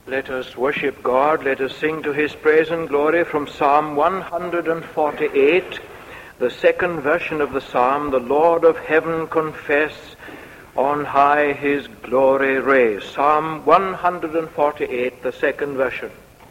Let us worship God. Let us sing to his praise and glory from Psalm 148, the second version of the psalm. The Lord of heaven confess, on high his glory raise. Psalm 148, the second version.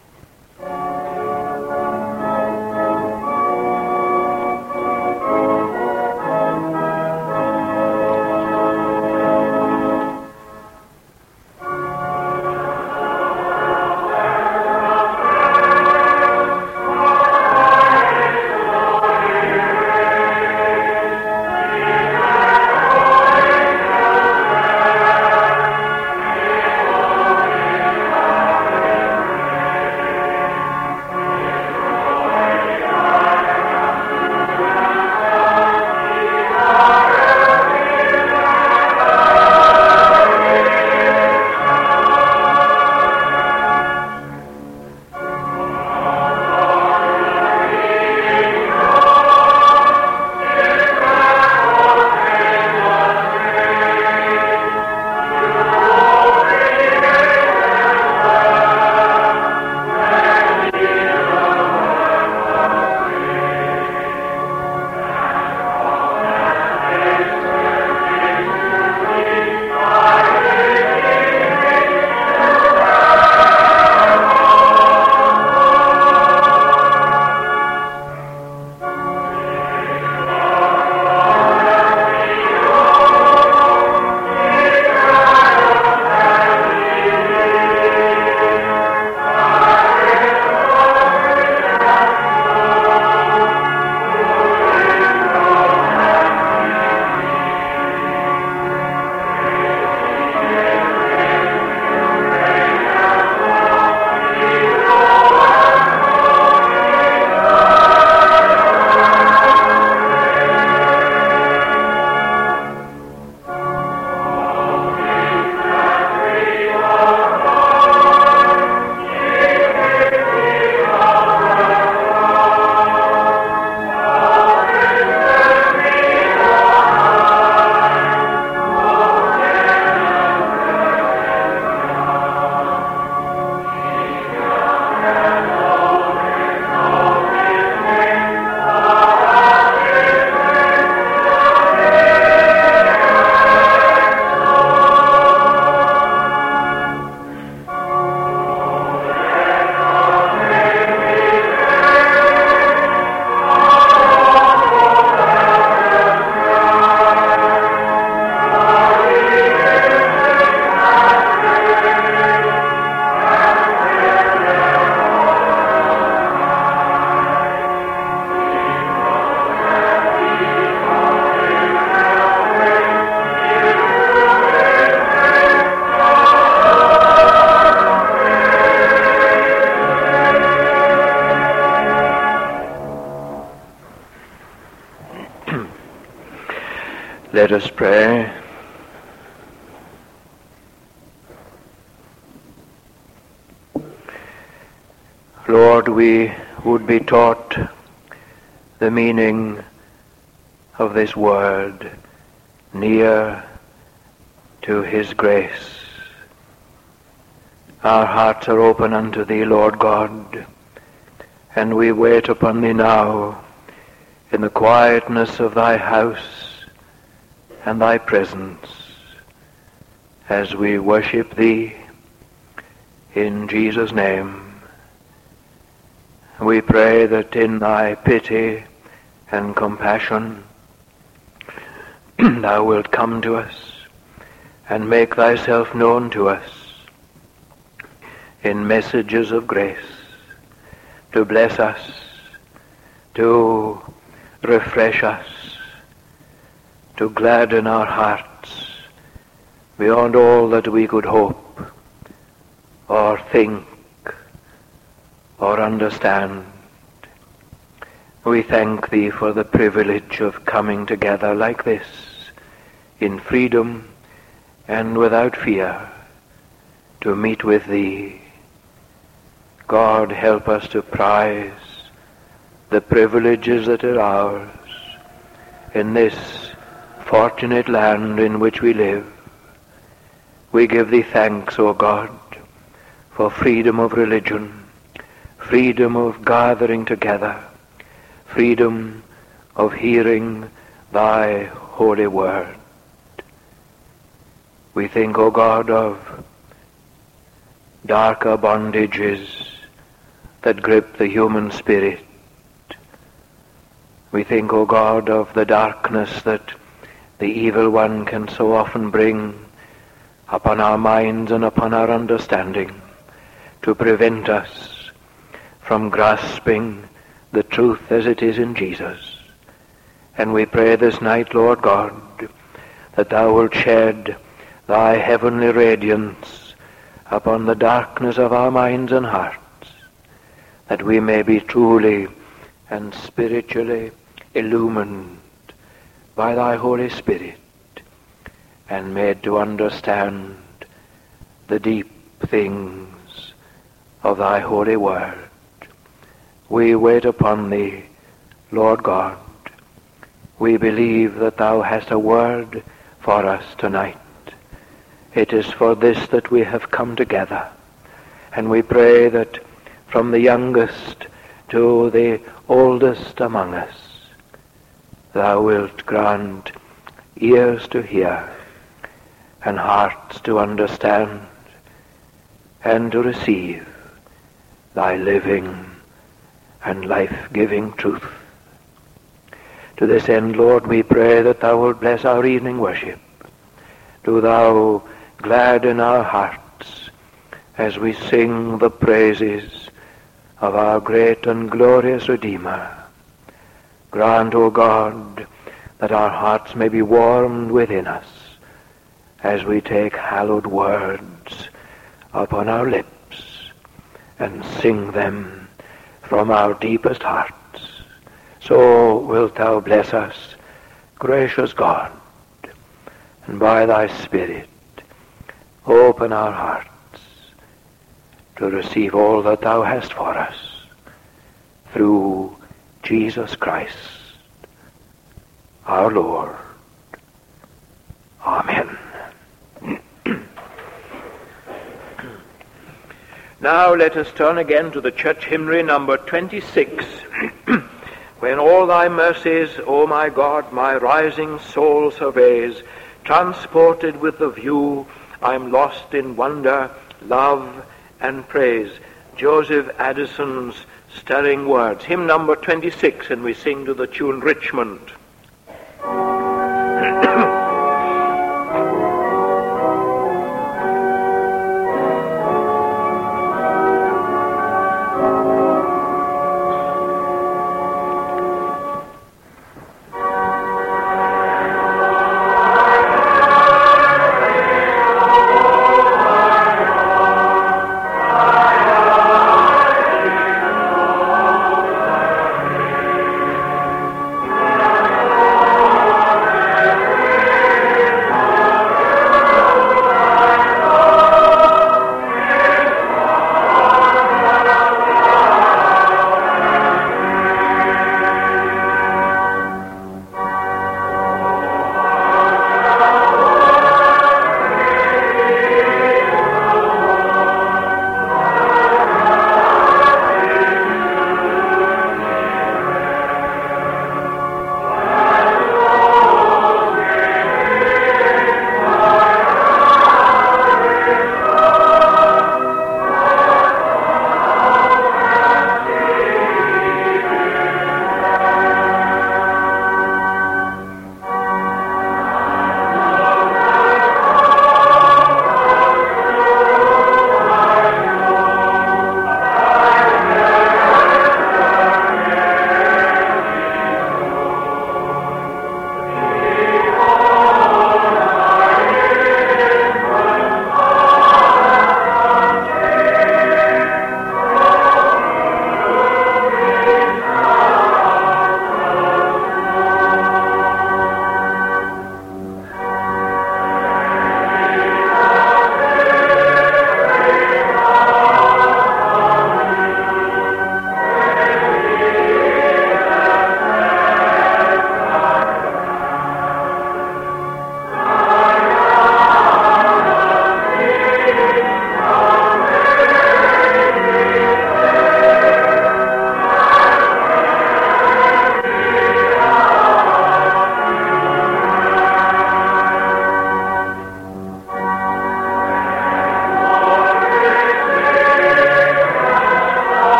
Let us pray. Lord, we would be taught the meaning of this word, near to his grace. Our hearts are open unto thee, Lord God, and we wait upon thee now in the quietness of thy house and thy presence as we worship thee in Jesus' name. We pray that in thy pity and compassion thou wilt come to us and make thyself known to us in messages of grace, to bless us, to refresh us, to gladden our hearts beyond all that we could hope or think or understand. We thank thee for the privilege of coming together like this in freedom and without fear to meet with thee. God, help us to prize the privileges that are ours in this fortunate land in which we live. We give thee thanks, O God, for freedom of religion, freedom of gathering together, freedom of hearing thy holy word. We think, O God, of darker bondages that grip the human spirit. We think, O God, of the darkness that the evil one can so often bring upon our minds and upon our understanding to prevent us from grasping the truth as it is in Jesus. And we pray this night, Lord God, that thou wilt shed thy heavenly radiance upon the darkness of our minds and hearts, that we may be truly and spiritually illumined by thy Holy Spirit and made to understand the deep things of thy holy word. We wait upon thee, Lord God. We believe that thou hast a word for us tonight. It is for this that we have come together. And we pray that from the youngest to the oldest among us, thou wilt grant ears to hear and hearts to understand and to receive thy living and life-giving truth. To this end, Lord, we pray that thou wilt bless our evening worship. Do thou gladden our hearts as we sing the praises of our great and glorious Redeemer. Grant, O God, that our hearts may be warmed within us as we take hallowed words upon our lips and sing them from our deepest hearts. So wilt thou bless us, gracious God, and by thy Spirit open our hearts to receive all that thou hast for us through Jesus Christ, our Lord. Amen. Now let us turn again to the church hymnary number 26. When all thy mercies, O my God, my rising soul surveys, transported with the view, I'm lost in wonder, love, and praise. Joseph Addison's stirring words. Hymn number 26, and we sing to the tune Richmond.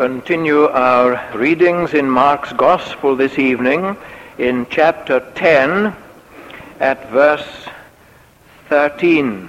continue our readings in Mark's Gospel this evening in chapter 10 at verse 13.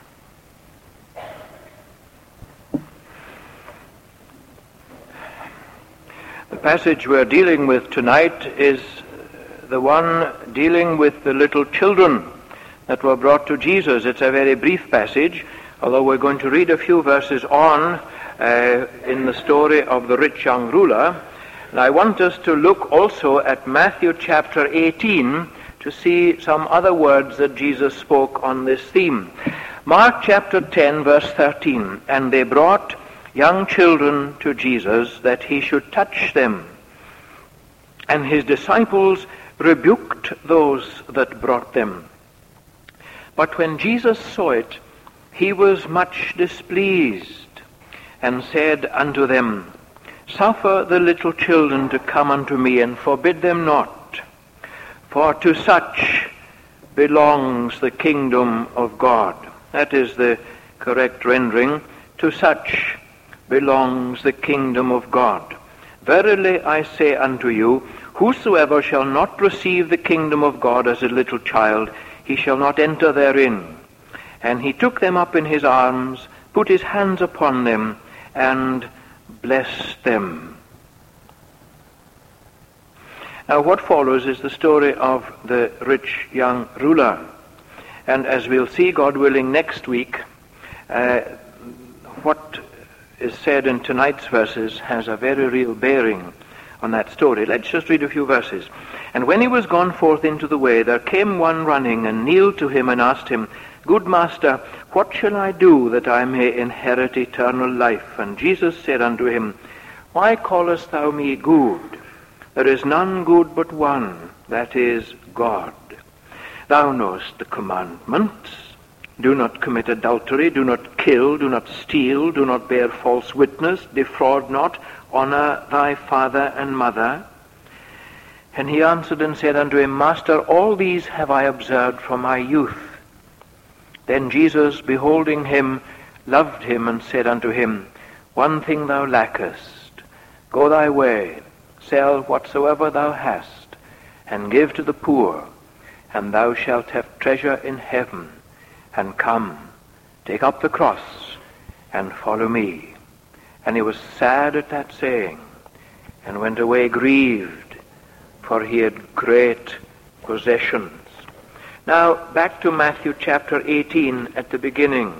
The passage we're dealing with tonight is the one dealing with the little children that were brought to Jesus. It's a very brief passage, although we're going to read a few verses on in the story of the rich young ruler. And I want us to look also at Matthew chapter 18 to see some other words that Jesus spoke on this theme. Mark chapter 10 verse 13, and they brought young children to Jesus that he should touch them. And his disciples rebuked those that brought them. But when Jesus saw it, he was much displeased, and said unto them, Suffer the little children to come unto me, and forbid them not, for to such belongs the kingdom of God. That is the correct rendering. To such belongs the kingdom of God. Verily I say unto you, whosoever shall not receive the kingdom of God as a little child, he shall not enter therein. And he took them up in his arms, put his hands upon them, and blessed them. Now what follows is the story of the rich young ruler. And as we'll see, God willing, next week, what is said in tonight's verses has a very real bearing on that story. Let's just read a few verses. And when he was gone forth into the way, there came one running, and kneeled to him, and asked him, Good master, what shall I do that I may inherit eternal life? And Jesus said unto him, Why callest thou me good? There is none good but one, that is God. Thou knowest the commandments. Do not commit adultery, do not kill, do not steal, do not bear false witness, defraud not, honor thy father and mother. And he answered and said unto him, Master, all these have I observed from my youth. Then Jesus, beholding him, loved him, and said unto him, One thing thou lackest. Go thy way, sell whatsoever thou hast, and give to the poor, and thou shalt have treasure in heaven. And come, take up the cross, and follow me. And he was sad at that saying, and went away grieved, for he had great possessions. Now, back to Matthew chapter 18 at the beginning.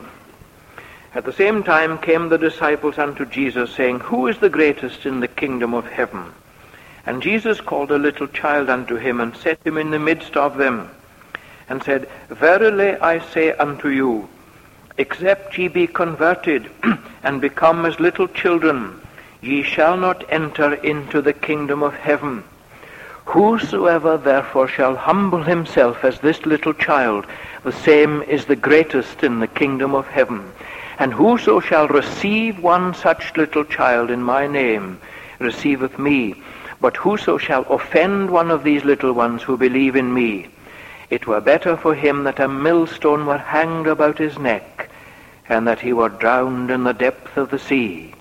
At the same time came the disciples unto Jesus, saying, Who is the greatest in the kingdom of heaven? And Jesus called a little child unto him, and set him in the midst of them, and said, Verily I say unto you, except ye be converted, and become as little children, ye shall not enter into the kingdom of heaven. Whosoever therefore shall humble himself as this little child, the same is the greatest in the kingdom of heaven. And whoso shall receive one such little child in my name, receiveth me. But whoso shall offend one of these little ones who believe in me, it were better for him that a millstone were hanged about his neck, and that he were drowned in the depth of the sea.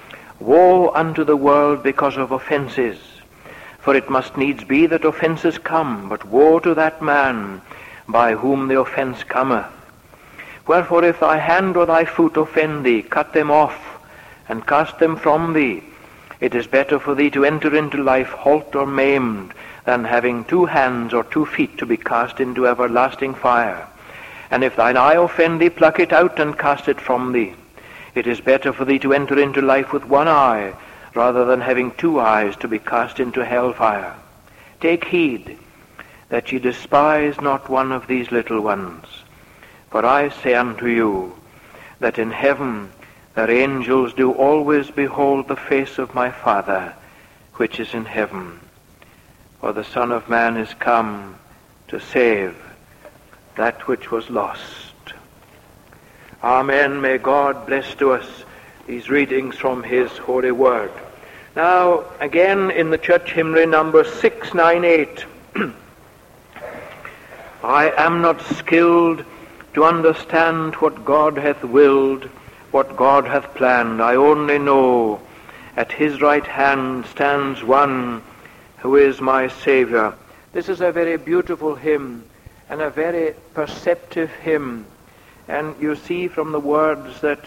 Woe unto the world because of offenses! For it must needs be that offenses come, but woe to that man by whom the offense cometh. Wherefore if thy hand or thy foot offend thee, cut them off, and cast them from thee. It is better for thee to enter into life halt or maimed, than having 2 hands or 2 feet to be cast into everlasting fire. And if thine eye offend thee, pluck it out and cast it from thee. It is better for thee to enter into life with 1 eye, rather than having 2 eyes to be cast into hellfire. Take heed that ye despise not one of these little ones. For I say unto you, that in heaven their angels do always behold the face of my Father, which is in heaven. For the Son of Man is come to save that which was lost. Amen. May God bless to us these readings from his holy word. Now, again in the church hymnary number 698, I am not skilled to understand what God hath willed, what God hath planned. I only know At his right hand stands one who is my Saviour. This is a very beautiful hymn and a very perceptive hymn. And you see from the words that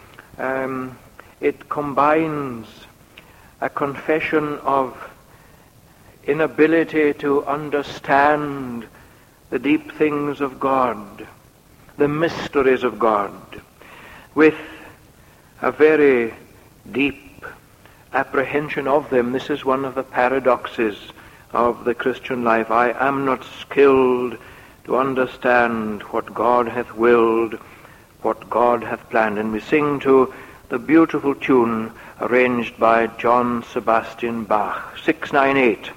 it combines a confession of inability to understand the deep things of God, the mysteries of God, with a very deep apprehension of them. This is one of the paradoxes of the Christian life. I am not skilled to understand what God hath willed, what God hath planned. And we sing to the beautiful tune arranged by John Sebastian Bach, 698.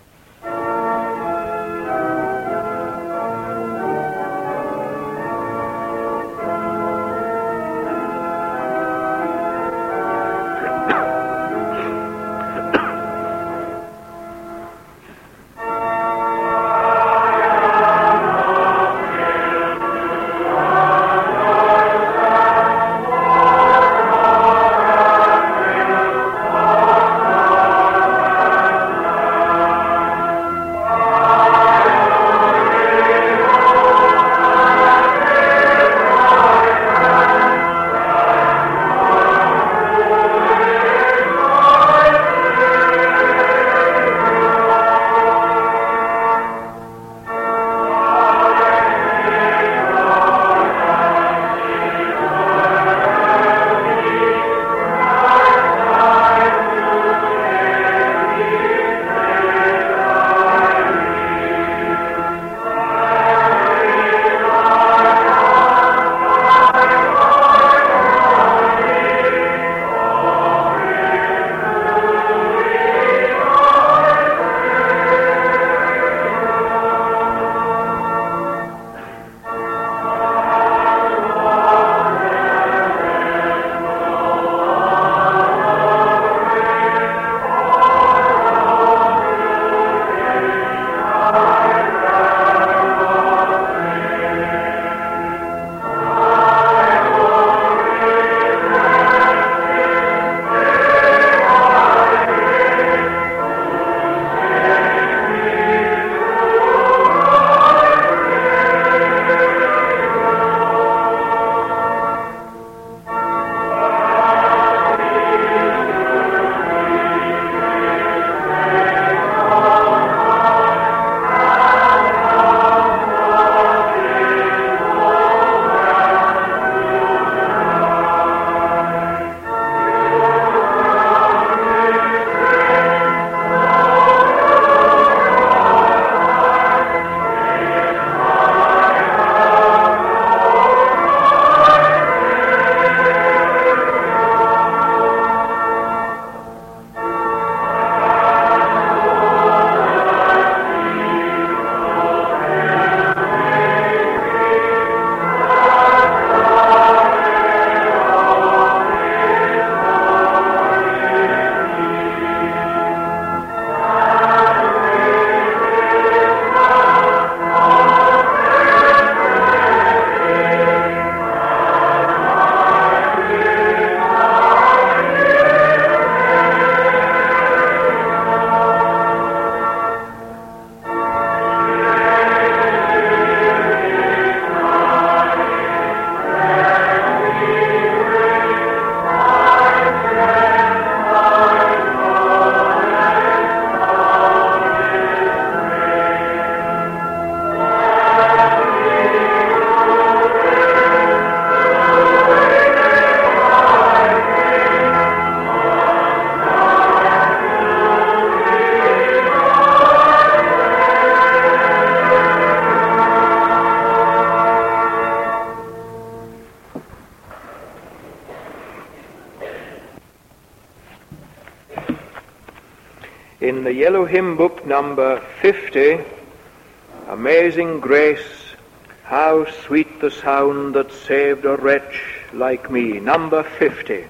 In the Yellow Hymn Book, number 50, Amazing Grace, how sweet the sound that saved a wretch like me. Number 50.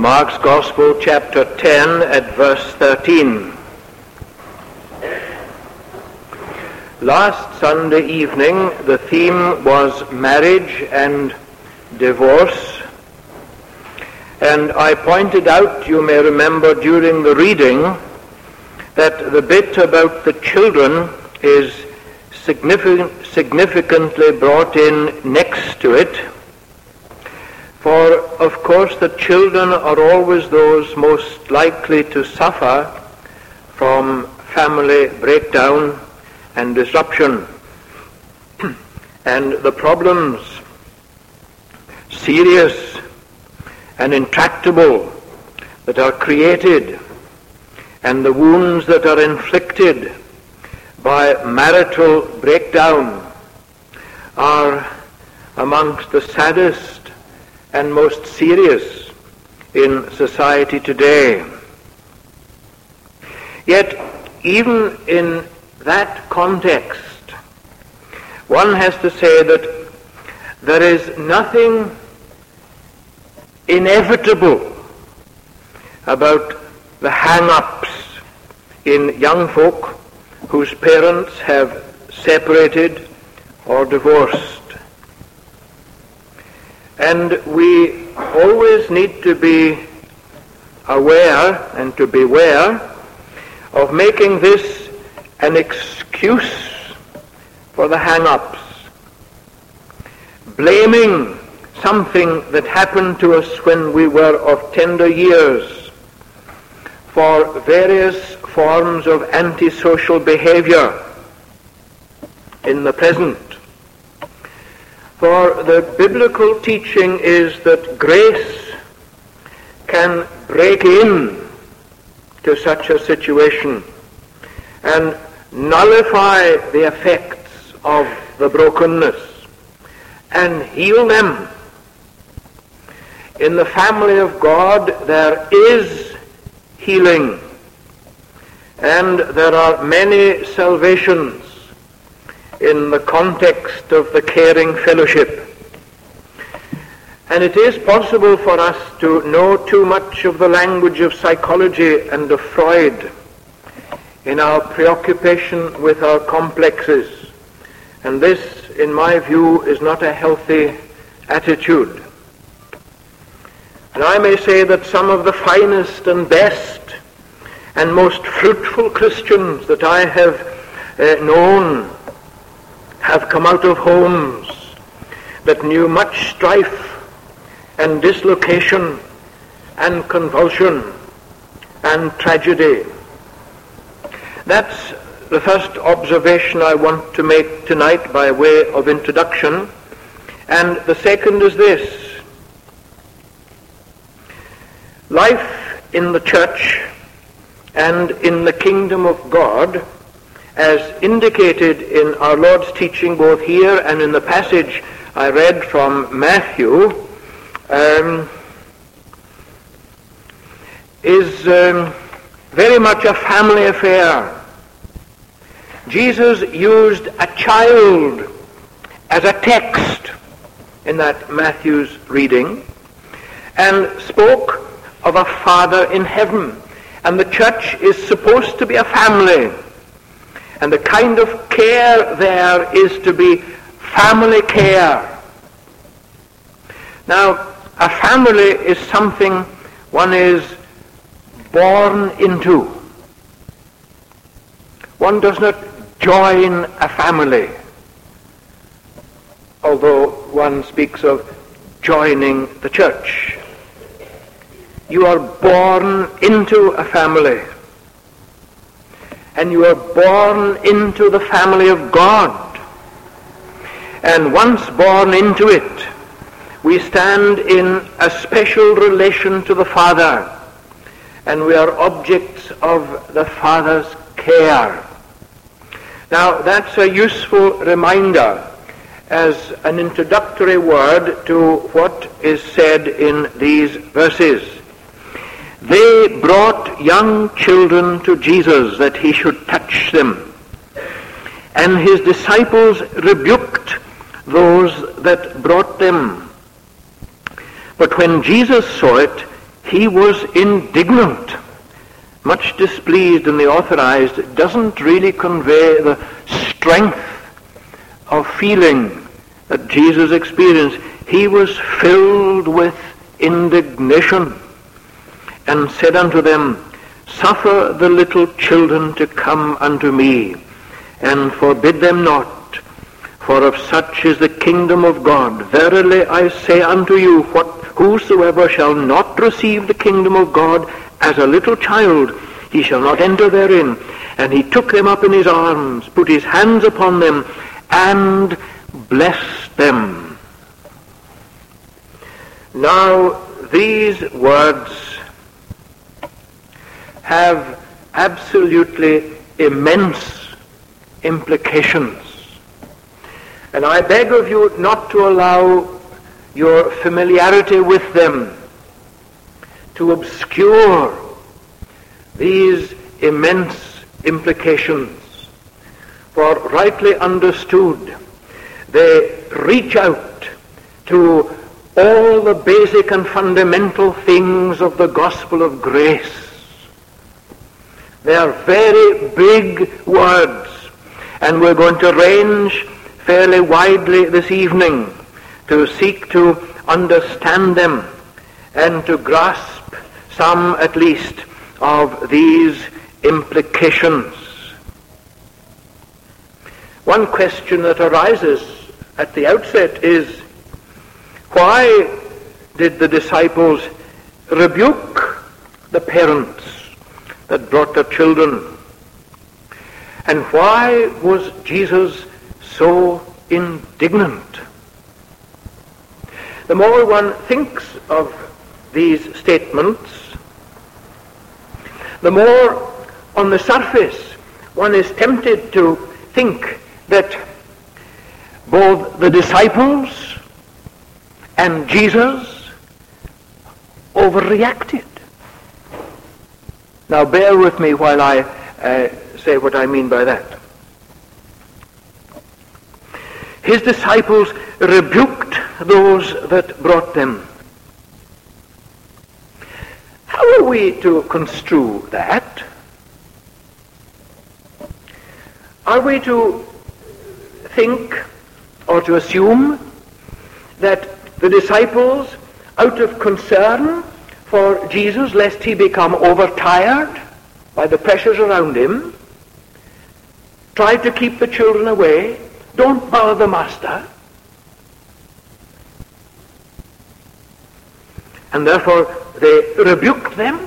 Mark's Gospel, chapter 10, at verse 13. Last Sunday evening, the theme was marriage and divorce. And I pointed out, you may remember during the reading, that the bit about the children is significantly brought in next to it. For, of course, the children are always those most likely to suffer from family breakdown and disruption. And the problems, serious and intractable, that are created, and the wounds that are inflicted by marital breakdown are amongst the saddest and most serious in society today. Yet, even in that context, one has to say that there is nothing inevitable about the hang-ups in young folk whose parents have separated or divorced. And we always need to be aware and to beware of making this an excuse for the hang-ups, blaming something that happened to us when we were of tender years for various forms of antisocial behavior in the present. For the biblical teaching is that grace can break in to such a situation and nullify the effects of the brokenness and heal them. In the family of God there is healing, and there are many salvations in the context of the caring fellowship. And it is possible for us to know too much of the language of psychology and of Freud in our preoccupation with our complexes. And this, in my view, is not a healthy attitude. And I may say that some of the finest and best and most fruitful Christians that I have known have come out of homes that knew much strife and dislocation and convulsion and tragedy. That's the first observation I want to make tonight by way of introduction. And the second is this: life in the church and in the kingdom of God, as indicated in our Lord's teaching both here and in the passage I read from Matthew, is very much a family affair. Jesus used a child as a text in that Matthew's reading and spoke of a Father in heaven. And the church is supposed to be a family. And the kind of care there is to be family care. Now, a family is something one is born into. One does not join a family, although one speaks of joining the church. You are born into a family, and you are born into the family of God. And once born into it, we stand in a special relation to the Father, and we are objects of the Father's care. Now, that's a useful reminder as an introductory word to what is said in these verses. They brought young children to Jesus that he should touch them, and his disciples rebuked those that brought them. But when Jesus saw it, he was indignant, much displeased, and the Authorized doesn't really convey the strength of feeling that Jesus experienced. He was filled with indignation and said unto them, Suffer the little children to come unto me, and forbid them not, for of such is the kingdom of God. Verily I say unto you, whosoever shall not receive the kingdom of God as a little child, he shall not enter therein. And he took them up in his arms, put his hands upon them, and blessed them. Now, these words have absolutely immense implications. And I beg of you not to allow your familiarity with them to obscure these immense implications. For rightly understood, they reach out to all the basic and fundamental things of the gospel of grace. They are very big words, and we're going to range fairly widely this evening to seek to understand them and to grasp some at least of these implications. One question that arises at the outset is, why did the disciples rebuke the parents that brought their children? And why was Jesus so indignant? The more one thinks of these statements, the more on the surface one is tempted to think that both the disciples and Jesus overreacted. Now bear with me while I say what I mean by that. His disciples rebuked those that brought them. How are we to construe that? Are we to think or to assume that the disciples, out of concern for Jesus, lest he become overtired by the pressures around him, tried to keep the children away? Don't bother the master. And therefore they rebuked them.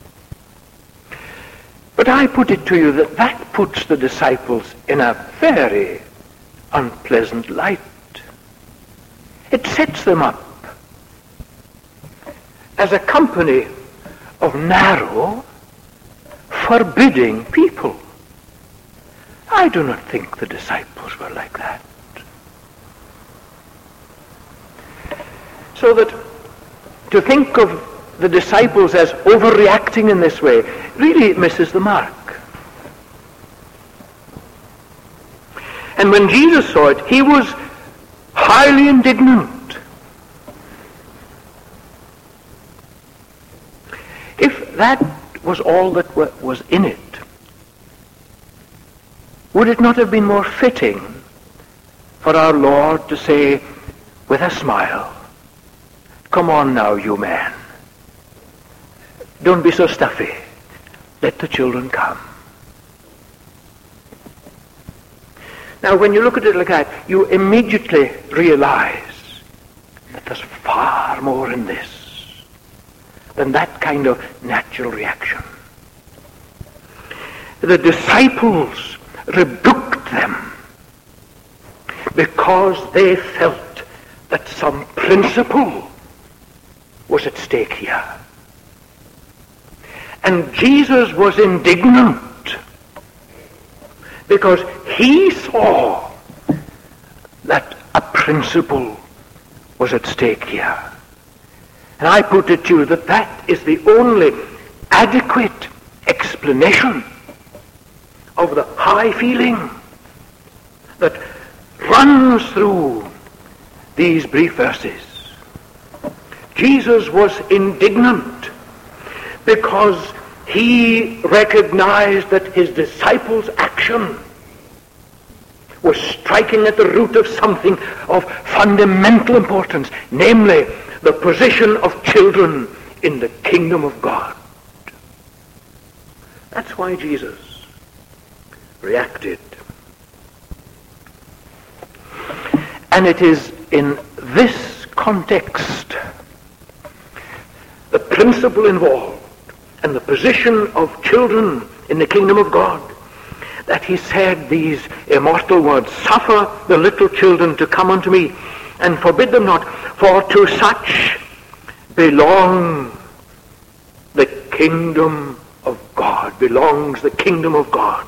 But I put it to you that that puts the disciples in a very unpleasant light. It sets them up as a company of narrow, forbidding people. I do not think the disciples were like that. So that to think of the disciples as overreacting in this way really misses the mark. And when Jesus saw it, he was highly indignant. If that was all that was in it, would it not have been more fitting for our Lord to say with a smile, "Come on now, you man. Don't be so stuffy. Let the children come." Now, when you look at it like that, you immediately realize that there's far more in this than that kind of natural reaction. The disciples rebuked them because they felt that some principle was at stake here. And Jesus was indignant because he saw that a principle was at stake here. And I put it to you that that is the only adequate explanation of the high feeling that runs through these brief verses. Jesus was indignant because he recognized that his disciples' action was striking at the root of something of fundamental importance, namely the position of children in the kingdom of God. That's why Jesus reacted. And it is in this context, the principle involved and the position of children in the kingdom of God, that he said these immortal words, "Suffer the little children to come unto me, and forbid them not, for to such belongs the kingdom of God." Belongs the kingdom of God.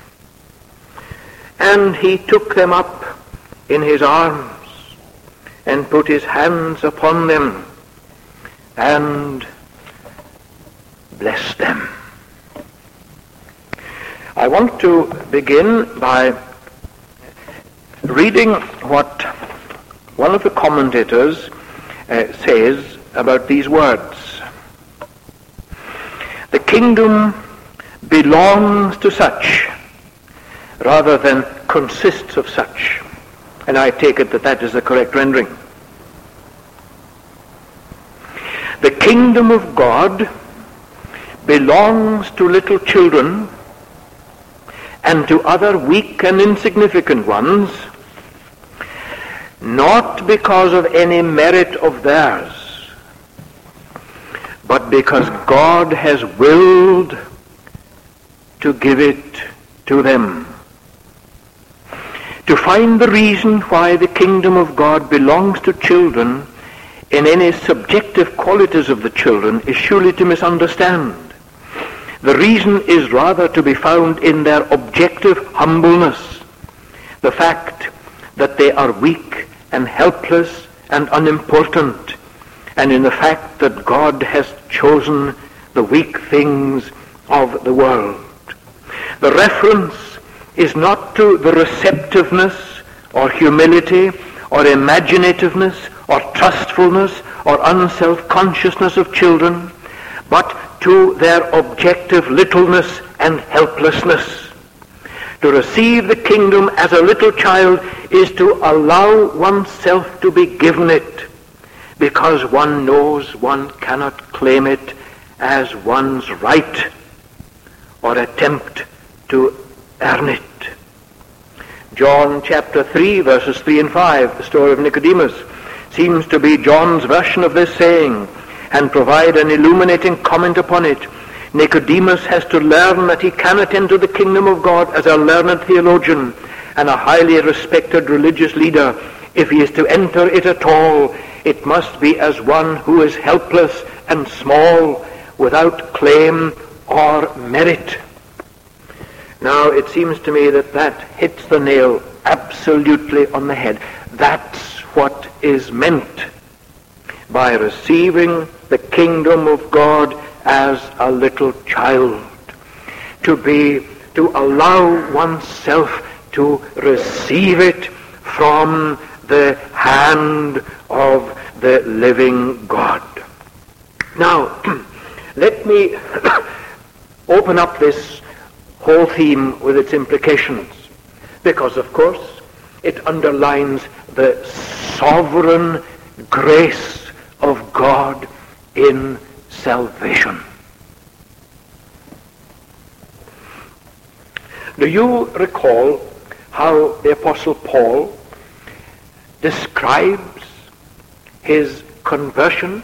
And he took them up in his arms and put his hands upon them and blessed them. I want to begin by reading what one of the commentators says about these words. The kingdom belongs to such rather than consists of such. And I take it that that is the correct rendering. The kingdom of God belongs to little children and to other weak and insignificant ones, not because of any merit of theirs, but because God has willed to give it to them. To find the reason why the kingdom of God belongs to children in any subjective qualities of the children is surely to misunderstand. The reason is rather to be found in their objective humbleness, the fact that they are weak and helpless and unimportant, and in the fact that God has chosen the weak things of the world. The reference is not to the receptiveness or humility or imaginativeness or trustfulness or unself-consciousness of children, but to their objective littleness and helplessness. To receive the kingdom as a little child is to allow oneself to be given it, because one knows one cannot claim it as one's right or attempt to earn it. John chapter 3, verses 3 and 5, the story of Nicodemus, seems to be John's version of this saying and provide an illuminating comment upon it. Nicodemus has to learn that he cannot enter the kingdom of God as a learned theologian and a highly respected religious leader. If he is to enter it at all, it must be as one who is helpless and small, without claim or merit. Now, it seems to me that that hits the nail absolutely on the head. That's what is meant by receiving the kingdom of God as a little child. To allow oneself to receive it from the hand of the living God. Now, let me open up this whole theme with its implications, because of course it underlines the sovereign grace of God in salvation. Do you recall how the Apostle Paul describes his conversion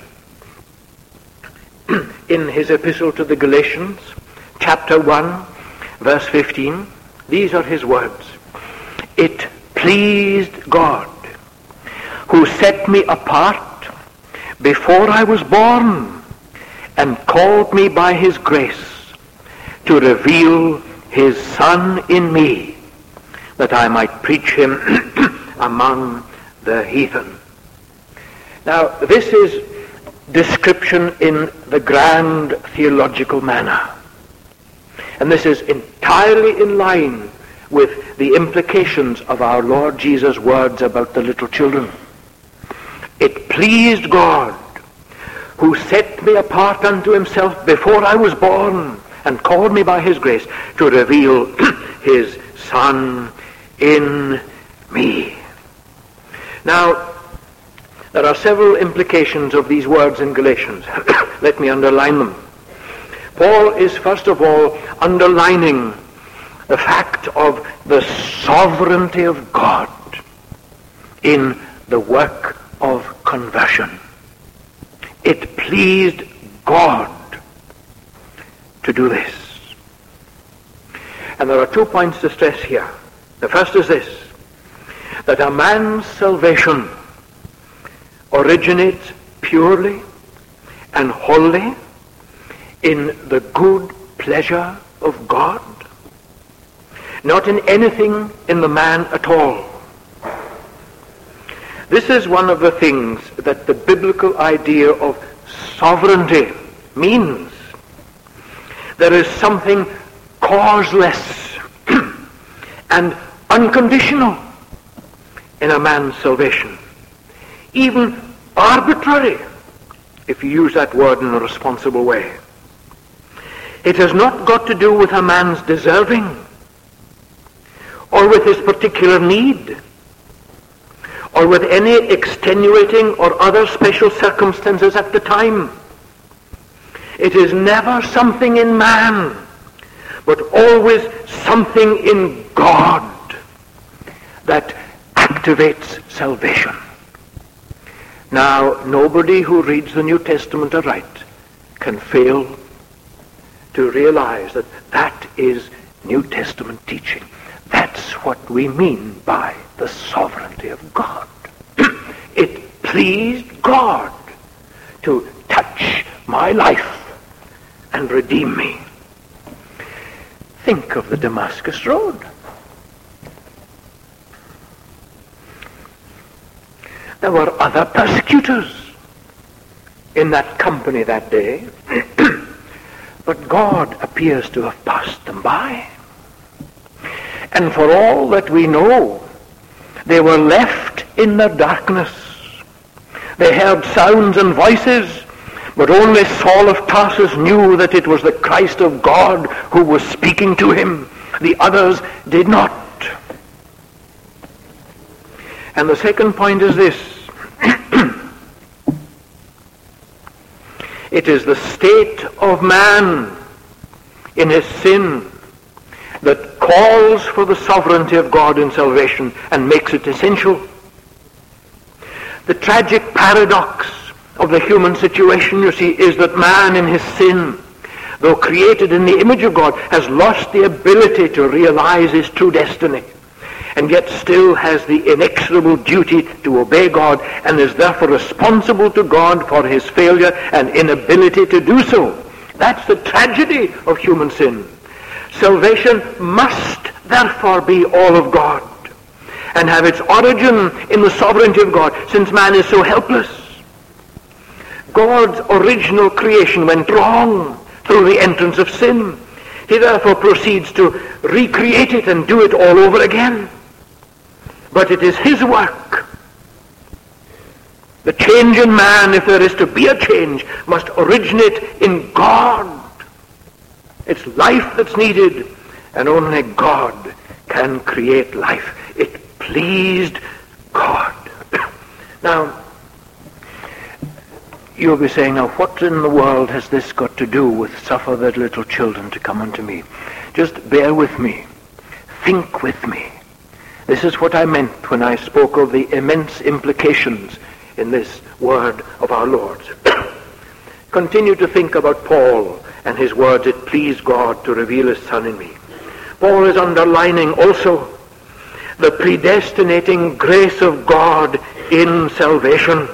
in his epistle to the Galatians, chapter 1, verse 15? These are his words. It pleased God, who set me apart before I was born and called me by his grace to reveal his Son in me, that I might preach him among the heathen. Now, this is description in the grand theological manner. And this is entirely in line with the implications of our Lord Jesus' words about the little children. It pleased God, who set me apart unto himself before I was born, and called me by his grace to reveal his Son in me. Now, there are several implications of these words in Galatians. Let me underline them. Paul is first of all underlining the fact of the sovereignty of God in the work of conversion. It pleased God to do this. And there are 2 points to stress here. The first is this, that a man's salvation originates purely and wholly in the good pleasure of God, not in anything in the man at all. This is one of the things that the biblical idea of sovereignty means. There is something causeless and unconditional in a man's salvation, even arbitrary, if you use that word in a responsible way. It has not got to do with a man's deserving or with his particular need or with any extenuating or other special circumstances at the time. It is never something in man, but always something in God that activates salvation. Now, nobody who reads the New Testament aright can fail to realize that that is New Testament teaching. That's what we mean by the sovereignty of God. It pleased God to touch my life and redeem me. Think of the Damascus Road. There were other persecutors in that company that day, but God appears to have passed them by. And for all that we know, they were left in the darkness. They heard sounds and voices, but only Saul of Tarsus knew that it was the Christ of God who was speaking to him. The others did not. And the second point is this. It is the state of man in his sin that calls for the sovereignty of God in salvation and makes it essential. The tragic paradox of the human situation, you see, is that man in his sin, though created in the image of God, has lost the ability to realize his true destiny, and yet still has the inexorable duty to obey God, and is therefore responsible to God for his failure and inability to do so. That's the tragedy of human sin. Salvation must therefore be all of God and have its origin in the sovereignty of God, since man is so helpless. God's original creation went wrong through the entrance of sin. He therefore proceeds to recreate it and do it all over again. But it is his work. The change in man, if there is to be a change, must originate in God. It's life that's needed, and only God can create life. It pleased God. Now, you'll be saying, now what in the world has this got to do with suffer the little children to come unto me? Just bear with me. Think with me. This is what I meant when I spoke of the immense implications in this word of our Lord's. Continue to think about Paul and his words, it pleased God to reveal his Son in me. Paul is underlining also the predestinating grace of God in salvation.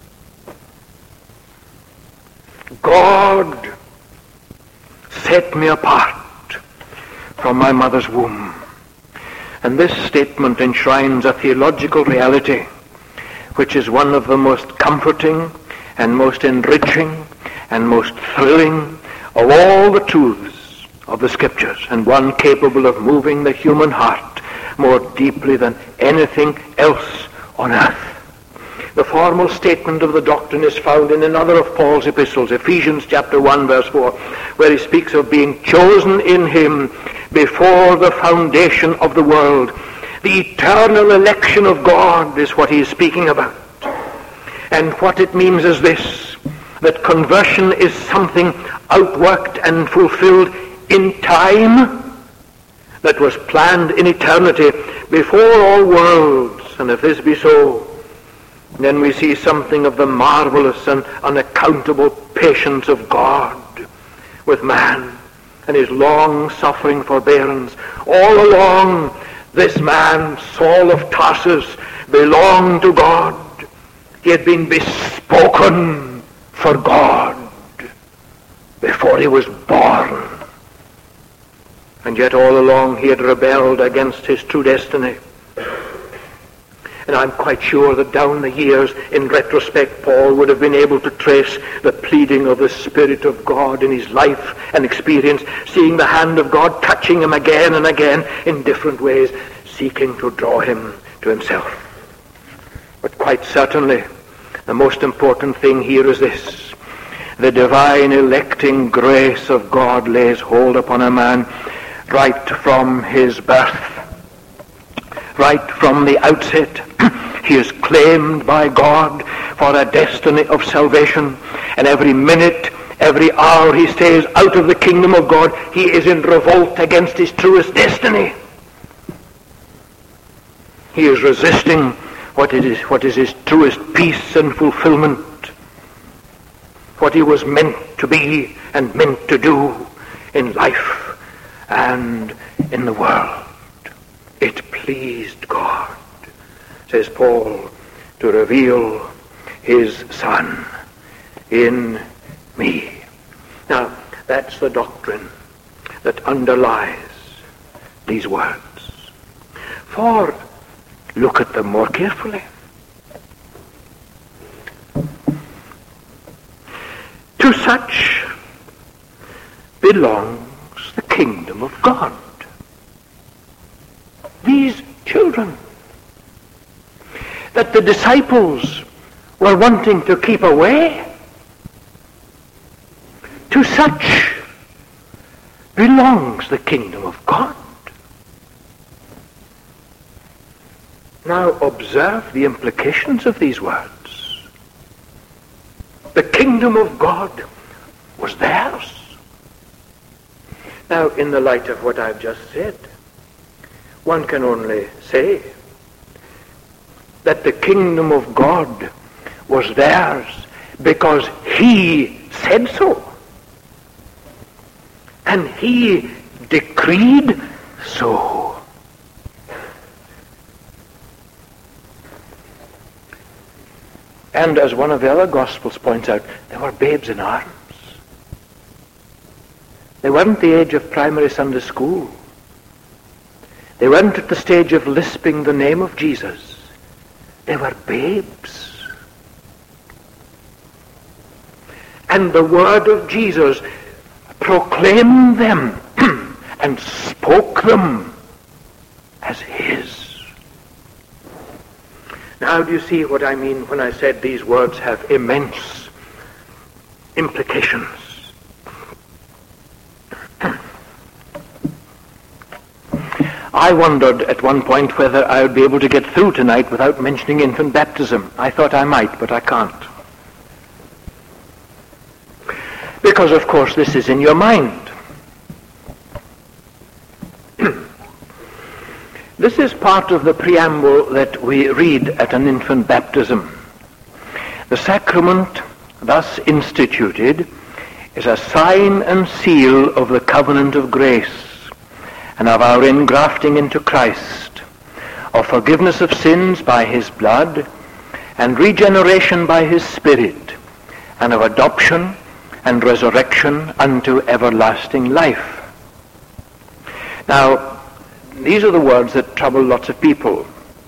God set me apart from my mother's womb. And this statement enshrines a theological reality which is one of the most comforting and most enriching and most thrilling of all the truths of the Scriptures, and one capable of moving the human heart more deeply than anything else on earth. The formal statement of the doctrine is found in another of Paul's epistles, Ephesians chapter 1, verse 4, where he speaks of being chosen in him before the foundation of the world. The eternal election of God is what he is speaking about. And what it means is this, that conversion is something outworked and fulfilled in time that was planned in eternity before all worlds. And if this be so, then we see something of the marvelous and unaccountable patience of God with man and his long-suffering forbearance. All along, this man, Saul of Tarsus, belonged to God. He had been bespoken for God before he was born. And yet all along he had rebelled against his true destiny. And I'm quite sure that down the years, in retrospect, Paul would have been able to trace the pleading of the Spirit of God in his life and experience, seeing the hand of God touching him again and again in different ways, seeking to draw him to himself. But quite certainly, the most important thing here is this. The divine electing grace of God lays hold upon a man right from his birth. Right from the outset, he is claimed by God for a destiny of salvation. And every minute, every hour he stays out of the kingdom of God, he is in revolt against his truest destiny. He is resisting what is his truest peace and fulfillment, what he was meant to be and meant to do in life and in the world. It pleased God, says Paul, to reveal his Son in me. Now, that's the doctrine that underlies these words. For look at them more carefully. To such belongs the kingdom of God. These children that the disciples were wanting to keep away, to such belongs the kingdom of God. Now observe the implications of these words. The kingdom of God was theirs. Now, in the light of what I've just said, one can only say that the kingdom of God was theirs because he said so. And he decreed so. And as one of the other Gospels points out, they were babes in arms. They weren't the age of primary Sunday school. They weren't at the stage of lisping the name of Jesus. They were babes. And the word of Jesus proclaimed them and spoke them as his. Now do you see what I mean when I said these words have immense implications? I wondered at one point whether I would be able to get through tonight without mentioning infant baptism. I thought I might, but I can't. Because, of course, this is in your mind. This is part of the preamble that we read at an infant baptism. The sacrament thus instituted is a sign and seal of the covenant of grace and of our engrafting into Christ, of forgiveness of sins by his blood, and regeneration by his Spirit, and of adoption and resurrection unto everlasting life. Now, these are the words that trouble lots of people.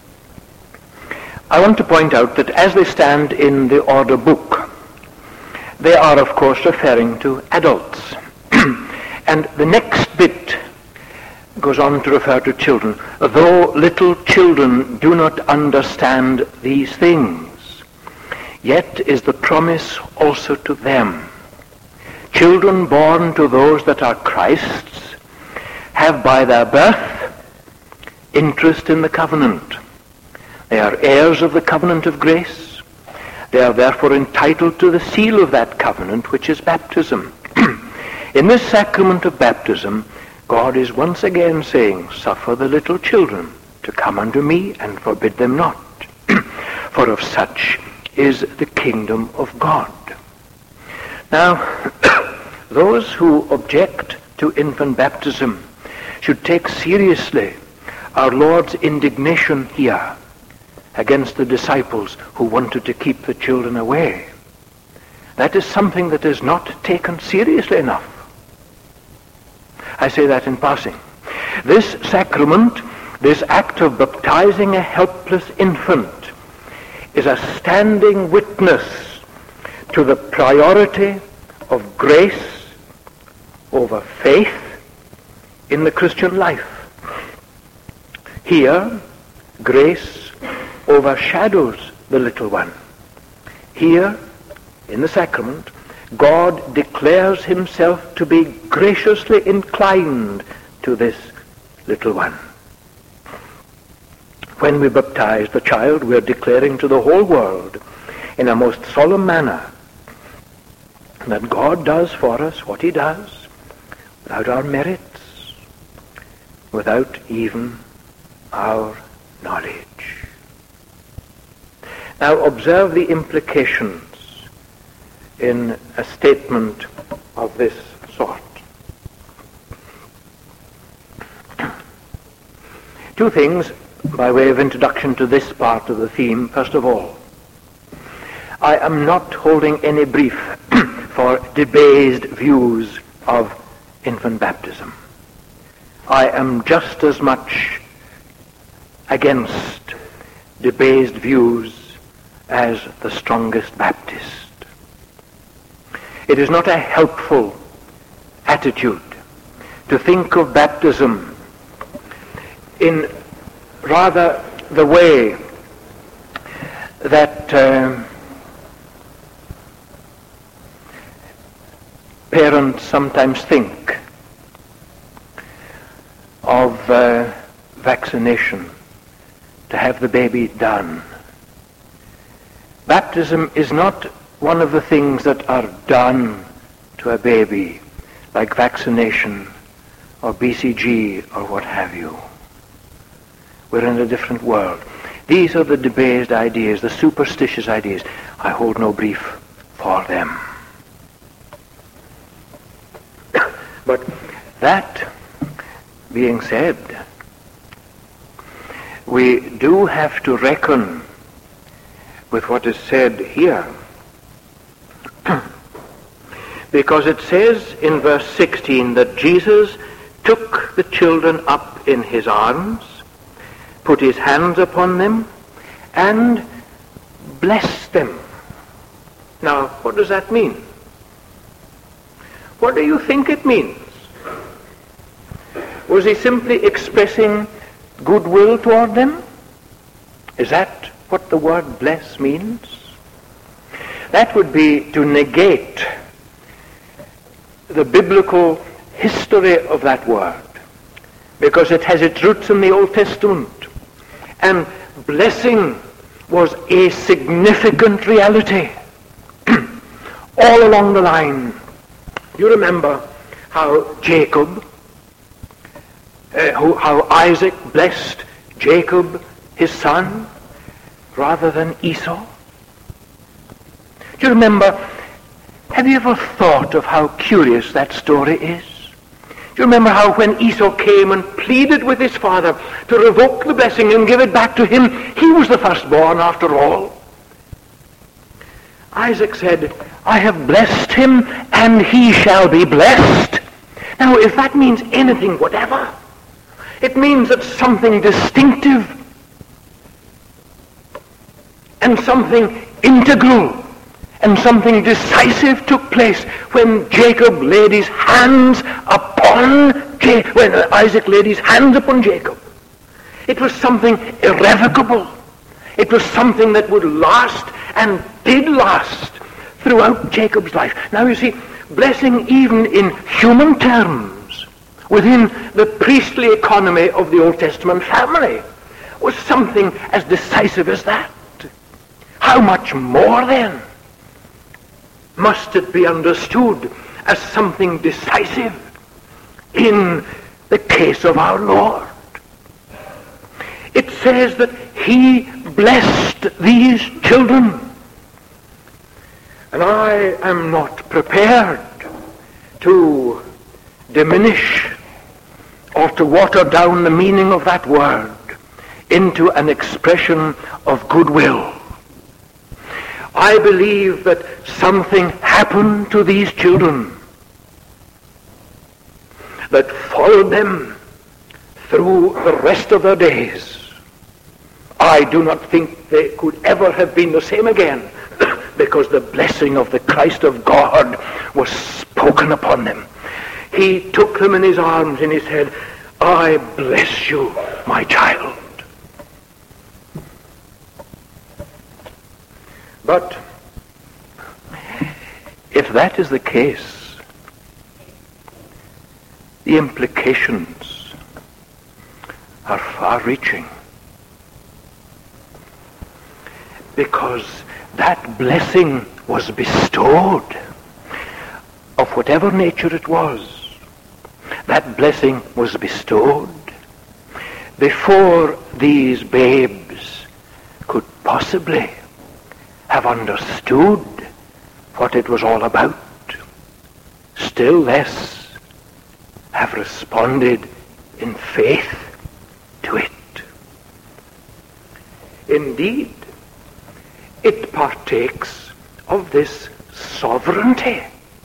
I want to point out that as they stand in the order book, they are, of course, referring to adults. And the next bit goes on to refer to children. Though little children do not understand these things, yet is the promise also to them. Children born to those that are Christ's have by their birth interest in the covenant. They are heirs of the covenant of grace. They are therefore entitled to the seal of that covenant, which is baptism. In this sacrament of baptism, God is once again saying, "Suffer the little children to come unto me, and forbid them not. For of such is the kingdom of God." Now, those who object to infant baptism should take seriously our Lord's indignation here against the disciples who wanted to keep the children away. That is something that is not taken seriously enough. I say that in passing. This sacrament, this act of baptizing a helpless infant, is a standing witness to the priority of grace over faith in the Christian life. Here, grace overshadows the little one. Here, in the sacrament, God declares himself to be graciously inclined to this little one. When we baptize the child, we are declaring to the whole world in a most solemn manner that God does for us what he does without our merits, without even our knowledge. Now observe the implications in a statement of this sort. Two things by way of introduction to this part of the theme. First of all, I am not holding any brief for debased views of infant baptism. I am just as much against debased views as the strongest Baptist. It is not a helpful attitude to think of baptism in rather the way that parents sometimes think of vaccination, to have the baby done. Baptism is not one of the things that are done to a baby, like vaccination or BCG or what have you. We're in a different world. These are the debased ideas, the superstitious ideas. I hold no brief for them. But that being said, we do have to reckon with what is said here. Because it says in verse 16 that Jesus took the children up in his arms, put his hands upon them, and blessed them. Now, what does that mean? What do you think it means? Was he simply expressing goodwill toward them? Is that what the word bless means? That would be to negate the biblical history of that word, because it has its roots in the Old Testament. And blessing was a significant reality all along the line. You remember how how Isaac blessed Jacob, his son, rather than Esau? Do you remember, have you ever thought of how curious that story is? Do you remember how when Esau came and pleaded with his father to revoke the blessing and give it back to him, he was the firstborn after all? Isaac said, I have blessed him and he shall be blessed. Now, if that means anything whatever, it means that something distinctive and something integral and something decisive took place when Jacob laid his hands upon when Isaac laid his hands upon Jacob. It was something irrevocable. It was something that would last and did last throughout Jacob's life. Now you see, blessing even in human terms, within the priestly economy of the Old Testament family, was something as decisive as that. How much more then must it be understood as something decisive in the case of our Lord? It says that he blessed these children. And I am not prepared to diminish or to water down the meaning of that word into an expression of goodwill. I believe that something happened to these children that followed them through the rest of their days. I do not think they could ever have been the same again, because the blessing of the Christ of God was spoken upon them. He took them in his arms and he said, I bless you, my child. But if that is the case, the implications are far-reaching. Because that blessing was bestowed, of whatever nature it was. That blessing was bestowed before these babes could possibly have understood what it was all about, still less have responded in faith to it. Indeed, it partakes of this sovereignty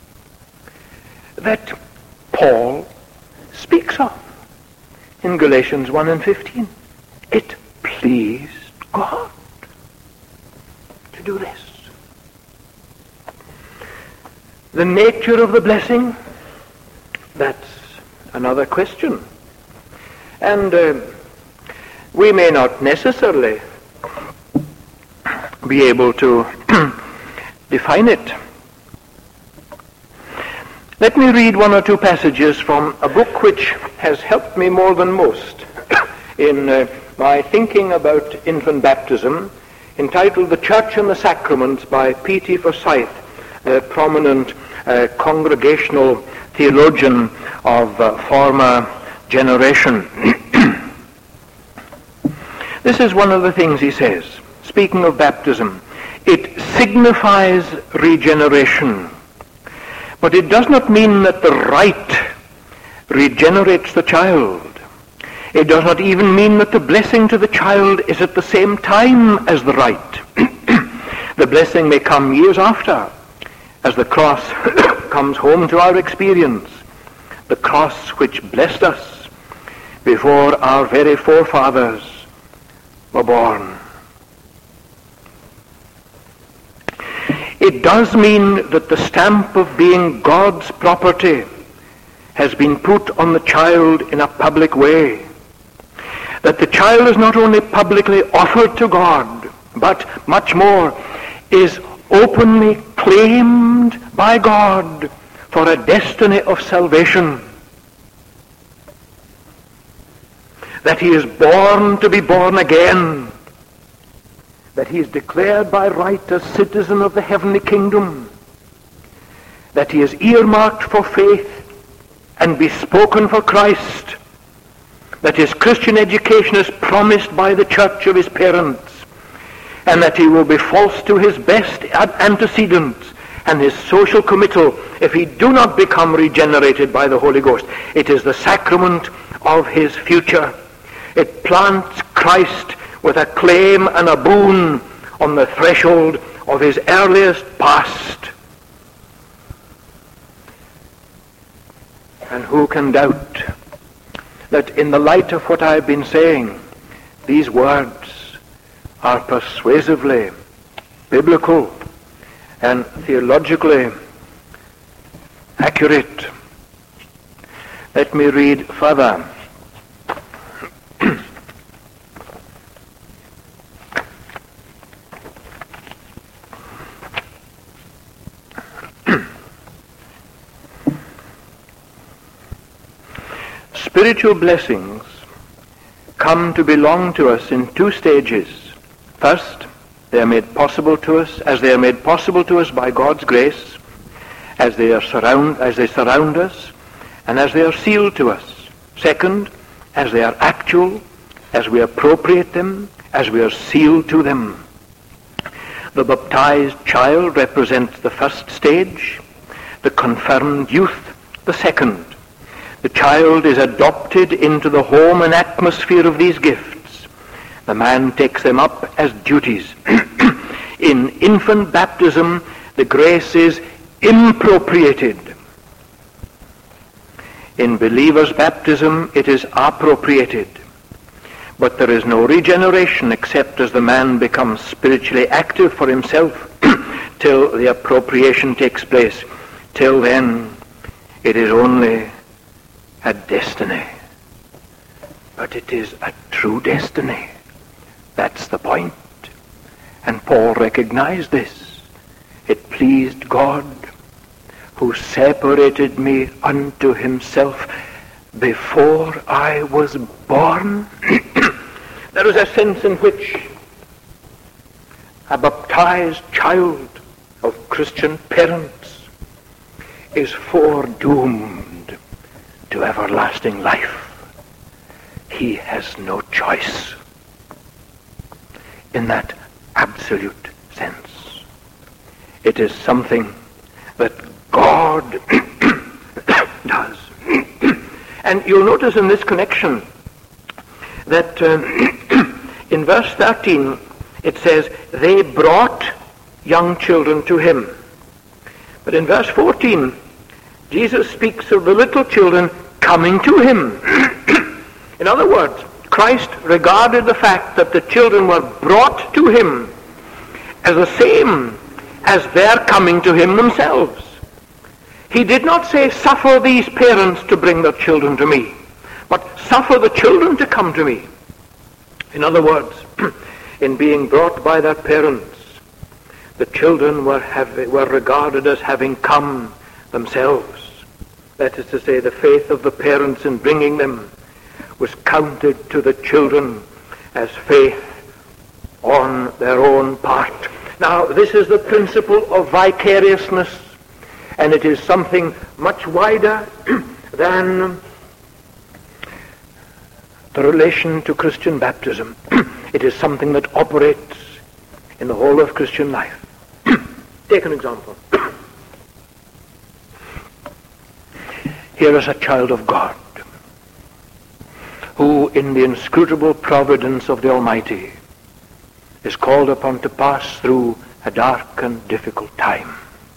that Paul speaks of in Galatians 1 and 15. It pleased God to do this. The nature of the blessing, that's another question. And we may not necessarily be able to define it. Let me read one or two passages from a book which has helped me more than most in my thinking about infant baptism, entitled The Church and the Sacraments by P.T. Forsyth, a prominent congregational theologian of former generation. This is one of the things he says, speaking of baptism. It signifies regeneration, but it does not mean that the rite regenerates the child. It does not even mean that the blessing to the child is at the same time as the rite. The blessing may come years after, as the cross comes home to our experience, the cross which blessed us before our very forefathers were born. It does mean that the stamp of being God's property has been put on the child in a public way. That the child is not only publicly offered to God, but much more is openly claimed by God for a destiny of salvation. That he is born to be born again. That he is declared by right a citizen of the heavenly kingdom. That he is earmarked for faith and bespoken for Christ. That his Christian education is promised by the church of his parents, and that he will be false to his best antecedents and his social committal if he do not become regenerated by the Holy Ghost. It is the sacrament of his future. It plants Christ with a claim and a boon on the threshold of his earliest past. And who can doubt that in the light of what I've been saying, these words are persuasively biblical and theologically accurate. Let me read further. spiritual blessings come to belong to us in two stages. First, they are made possible to us as they are made possible to us by God's grace, as they surround us, and as they are sealed to us. Second, as they are actual, as we appropriate them, as we are sealed to them. The baptized child represents the first stage, the confirmed youth the second. The child is adopted into the home and atmosphere of these gifts. The man takes them up as duties. In infant baptism, the grace is impropriated. In believer's baptism, it is appropriated. But there is no regeneration except as the man becomes spiritually active for himself till the appropriation takes place. Till then, it is only a destiny. But it is a true destiny. That's the point. And Paul recognized this. It pleased God, who separated me unto himself before I was born. There is a sense in which a baptized child of Christian parents is foredoomed to everlasting life. He has no choice in that absolute sense. It is something that God does. And you'll notice in this connection that in verse 13 it says, they brought young children to him. But in verse 14, Jesus speaks of the little children coming to him. In other words, Christ regarded the fact that the children were brought to him as the same as their coming to him themselves. He did not say, suffer these parents to bring their children to me, but suffer the children to come to me. In other words, in being brought by their parents, the children were regarded as having come themselves. That is to say, the faith of the parents in bringing them was counted to the children as faith on their own part. Now, this is the principle of vicariousness, and it is something much wider than the relation to Christian baptism. It is something that operates in the whole of Christian life. Take an example. Here is a child of God who, in the inscrutable providence of the Almighty, is called upon to pass through a dark and difficult time.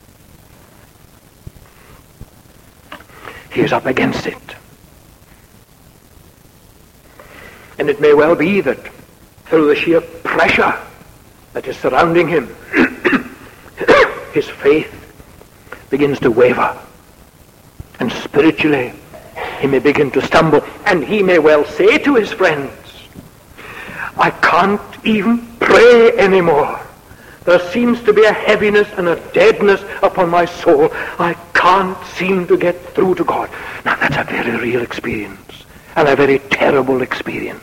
He is up against it. And it may well be that through the sheer pressure that is surrounding him, his faith begins to waver. And spiritually, he may begin to stumble. And he may well say to his friends, I can't even pray anymore. There seems to be a heaviness and a deadness upon my soul. I can't seem to get through to God. Now that's a very real experience, and a very terrible experience.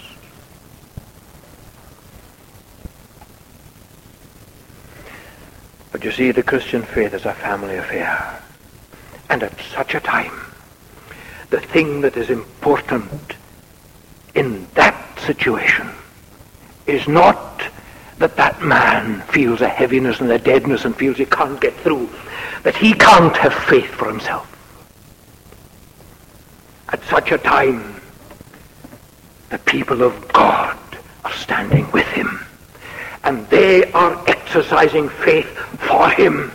But you see, the Christian faith is a family affair. And at such a time, the thing that is important in that situation is not that that man feels a heaviness and a deadness and feels he can't get through, that he can't have faith for himself. At such a time, the people of God are standing with him, and they are exercising faith for him.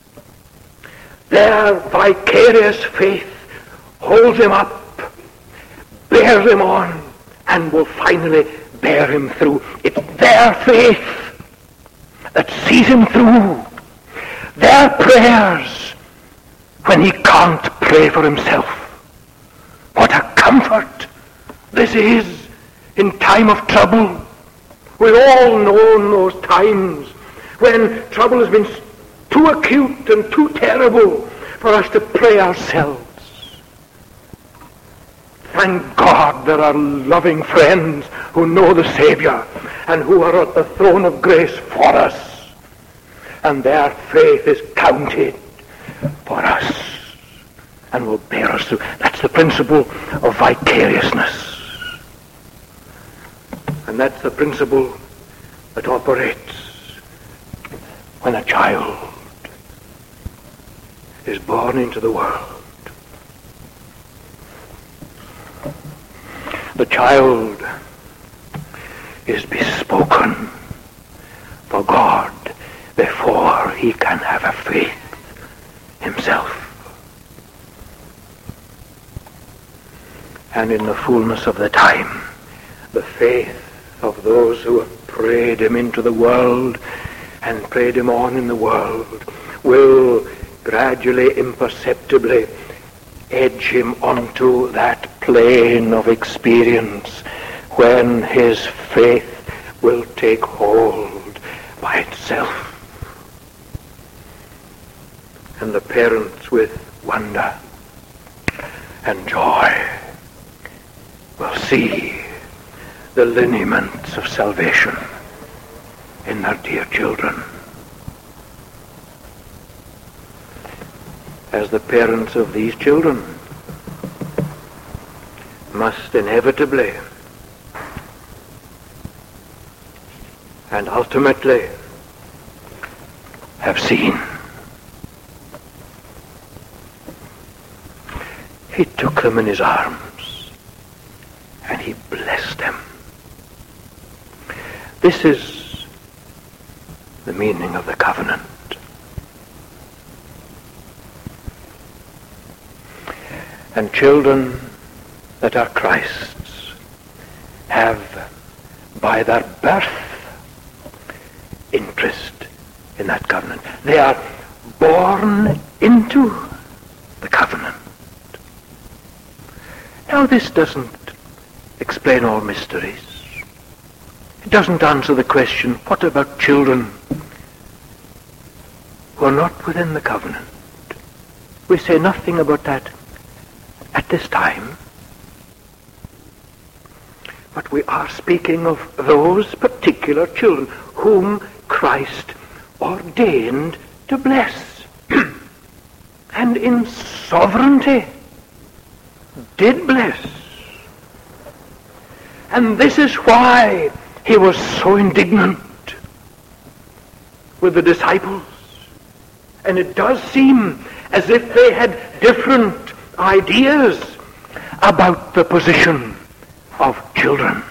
Their vicarious faith holds him up, bears him on, and will finally bear him through. It's their faith that sees him through. Their prayers when he can't pray for himself. What a comfort this is in time of trouble. We've all known those times when trouble has been too acute and too terrible for us to pray ourselves. Thank God there are loving friends who know the Savior and who are at the throne of grace for us. And their faith is counted for us and will bear us through. That's the principle of vicariousness. And that's the principle that operates when a child is born into the world. The child is bespoken for God before he can have a faith himself. And in the fullness of the time, the faith of those who have prayed him into the world and prayed him on in the world will gradually, imperceptibly edge him onto that plane of experience when his faith will take hold by itself. And the parents, with wonder and joy, will see the lineaments of salvation in their dear children. As the parents of these children must inevitably and ultimately have seen. He took them in his arms and he blessed them. This is the meaning of the covenant. And children that are Christ's have, by their birth, interest in that covenant. They are born into the covenant. Now, this doesn't explain all mysteries. It doesn't answer the question, what about children who are not within the covenant? We say nothing about that at this time. But we are speaking of those particular children whom Christ ordained to bless. And in sovereignty did bless. And this is why he was so indignant with the disciples. And it does seem as if they had different ideas about the position of children.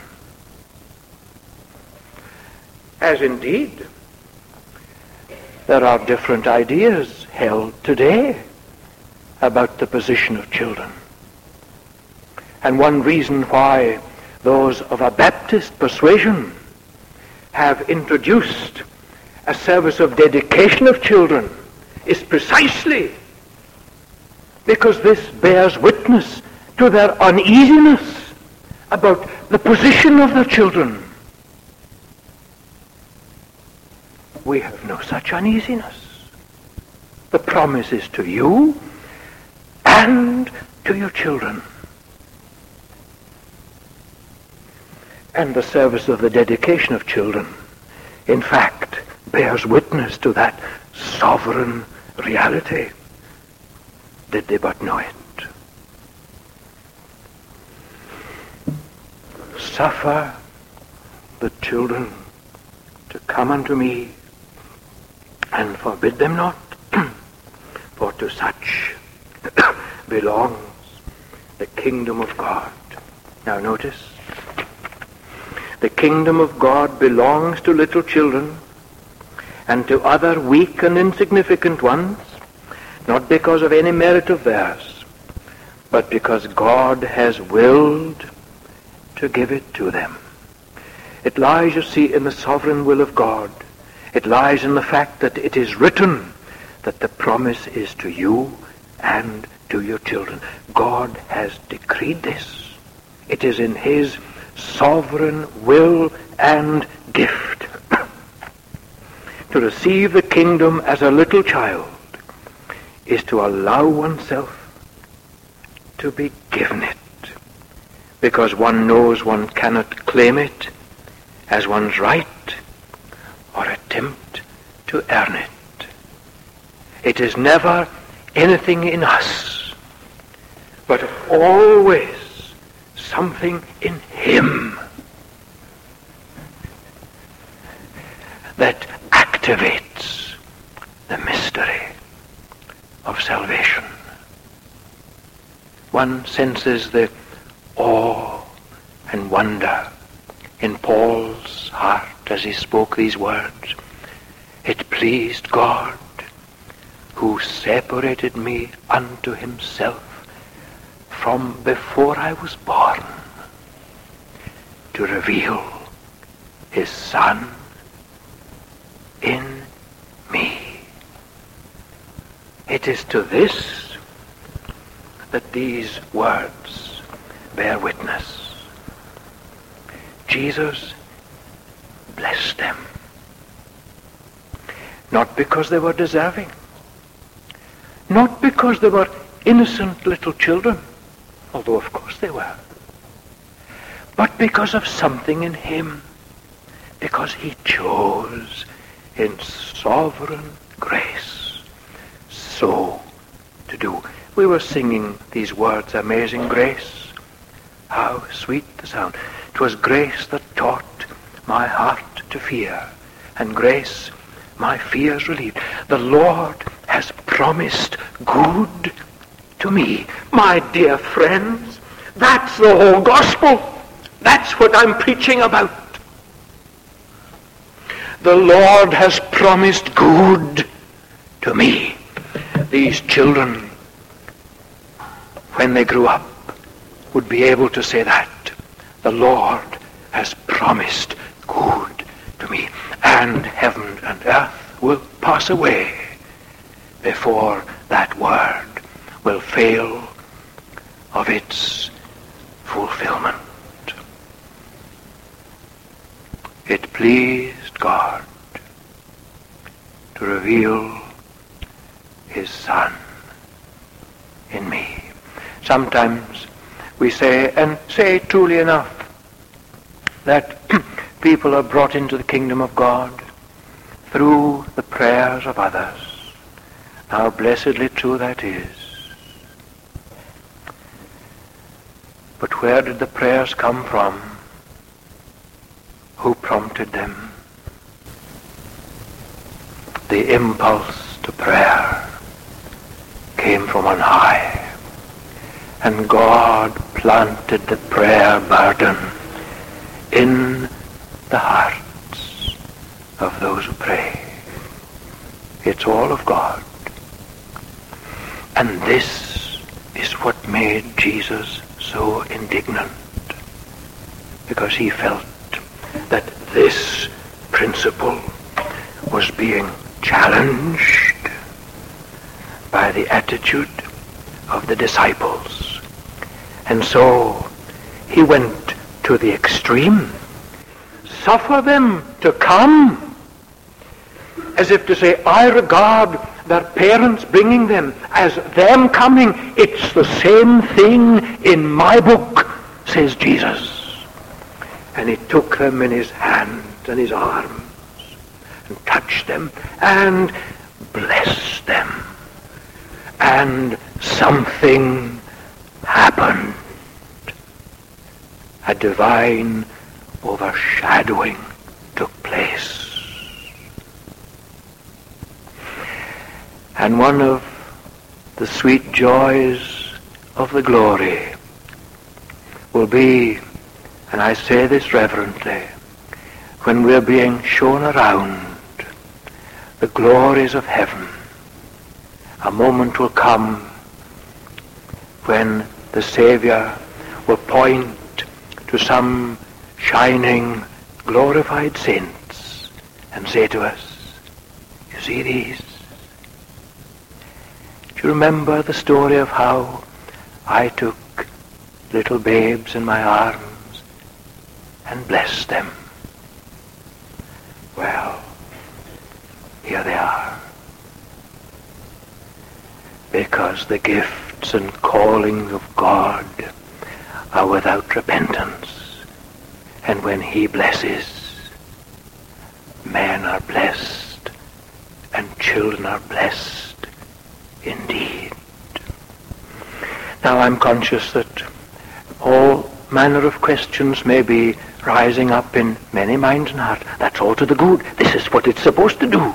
As indeed there are different ideas held today about the position of children. And one reason why those of a Baptist persuasion have introduced a service of dedication of children is precisely because this bears witness to their uneasiness about the position of their children. We have no such uneasiness. The promise is to you and to your children. And the service of the dedication of children, in fact, bears witness to that sovereign reality, did they but know it. Suffer the children to come unto me, and forbid them not, for to such belongs the kingdom of God. Now notice, the kingdom of God belongs to little children and to other weak and insignificant ones, not because of any merit of theirs, but because God has willed to give it to them. It lies, you see, in the sovereign will of God. It lies in the fact that it is written that the promise is to you and to your children. God has decreed this. It is in his sovereign will and gift. To receive the kingdom as a little child is to allow oneself to be given it because one knows one cannot claim it as one's right or attempt to earn it. It is never anything in us, but always something in him that activates the mystery of salvation. One senses the awe and wonder in Paul's heart as he spoke these words. It pleased God, who separated me unto himself from before I was born, to reveal his Son in me. It is to this that these words bear witness. Jesus blessed them, not because they were deserving, not because they were innocent little children, although of course they were, but because of something in him, because he chose in sovereign grace so to do. We were singing these words, Amazing Grace. How sweet the sound. 'Twas grace that taught my heart to fear, and grace my fears relieved. The Lord has promised good to me. My dear friends, that's the whole gospel. That's what I'm preaching about. The Lord has promised good to me. These children, when they grew up, would be able to say that. The Lord has promised good to me. And heaven and earth will pass away before that word will fail of its fulfillment. It pleased God to reveal his Son in me. Sometimes we say, and say truly enough, that people are brought into the kingdom of God through the prayers of others. How blessedly true that is. But where did the prayers come from? Who prompted them? The impulse to prayer came from on high, and God planted the prayer burden in the hearts of those who pray. It's all of God. And this is what made Jesus so indignant, because he felt that this principle was being challenged by the attitude of the disciples. And so he went to the extreme. Suffer them to come, as if to say, I regard their parents bringing them as them coming. It's the same thing in my book, says Jesus. And he took them in his hand and his arms and touched them and blessed them. And something happened. A divine overshadowing took place. And one of the sweet joys of the glory will be, and I say this reverently, when we're being shown around the glories of heaven, a moment will come when the Savior will point to some shining, glorified saints and say to us, you see these? Do you remember the story of how I took little babes in my arms and blessed them? Well, here they are. Because the gifts and callings of God are without repentance. And when he blesses, men are blessed and children are blessed indeed. Now I'm conscious that all manner of questions may be rising up in many minds and hearts. That's all to the good. This is what it's supposed to do.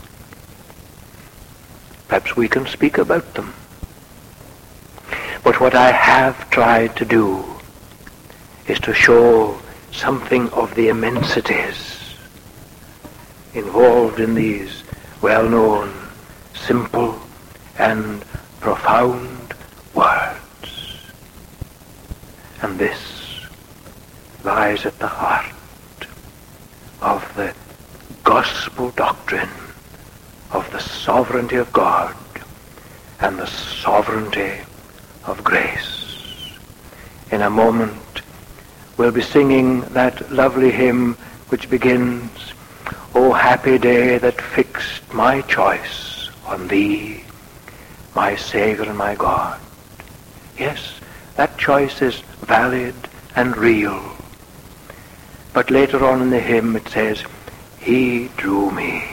Perhaps we can speak about them. But what I have tried to do is to show something of the immensities involved in these well-known, simple and profound words. And this lies at the heart of the gospel doctrine of the sovereignty of God and the sovereignty of grace. In a moment we'll be singing that lovely hymn which begins, "O happy day that fixed my choice on thee, my Savior and my God." Yes, that choice is valid and real. But later on in the hymn it says, "He drew me,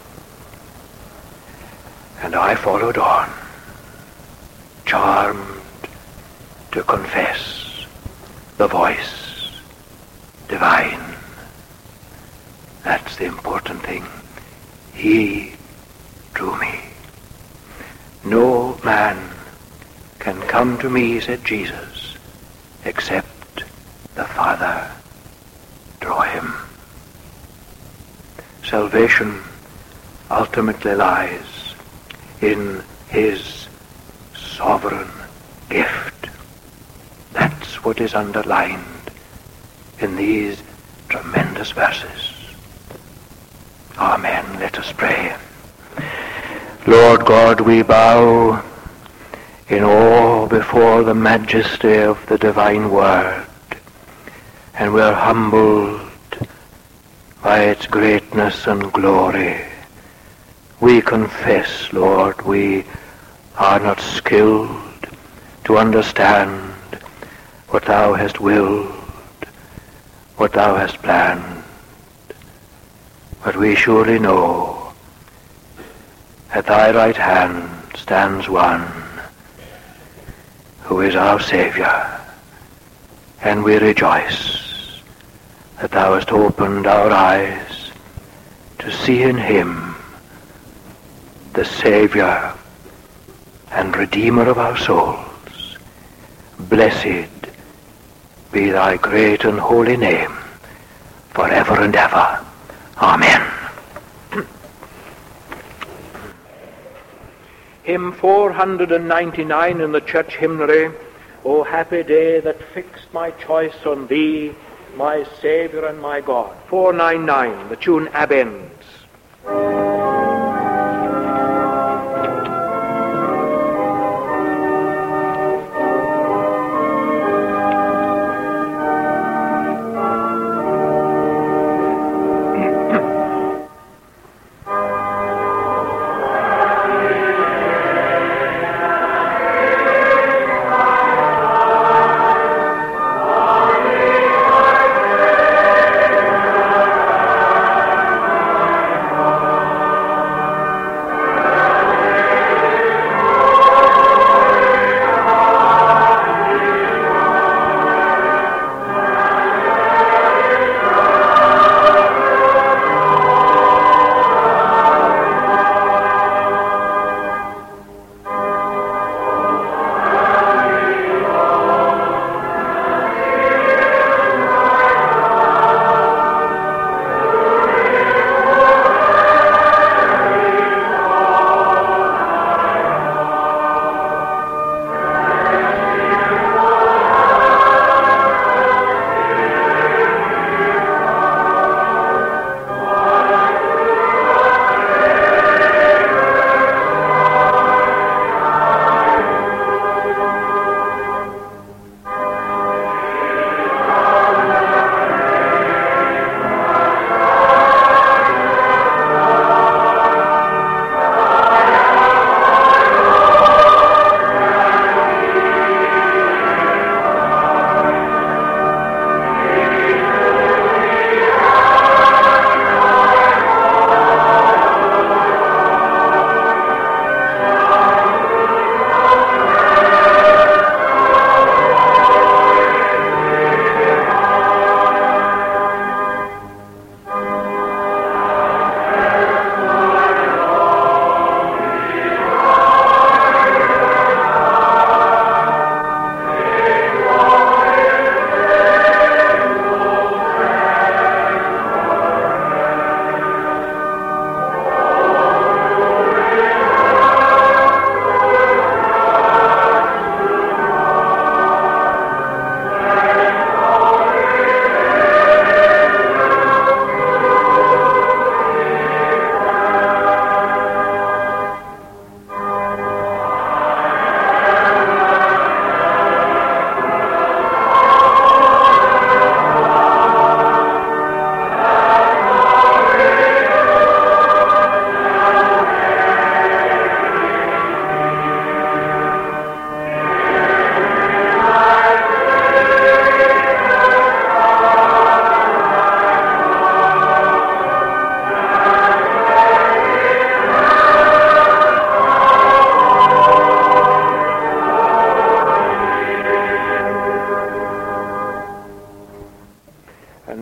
and I followed on, charmed to confess the voice divine." That's the important thing. He drew me. No man can come to me, said Jesus, except the Father draw him. Salvation ultimately lies in his sovereign gift. That's what is underlined in these tremendous verses. Amen. Let us pray. Lord God, we bow in awe before the majesty of the divine word, and we are humbled by its greatness and glory. We confess, Lord, we are not skilled to understand what thou hast willed, what thou hast planned. But we surely know at thy right hand stands one who is our Savior, and we rejoice that thou hast opened our eyes to see in him the Savior and Redeemer of our souls. Blessed be thy great and holy name forever and ever. Amen. Hymn 499 in the church hymnary, "O happy day that fixed my choice on thee, my Saviour and my God." 499, the tune Abends.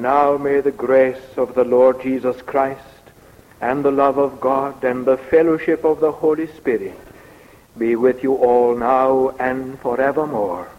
now may the grace of the Lord Jesus Christ and the love of God and the fellowship of the Holy Spirit be with you all now and forevermore.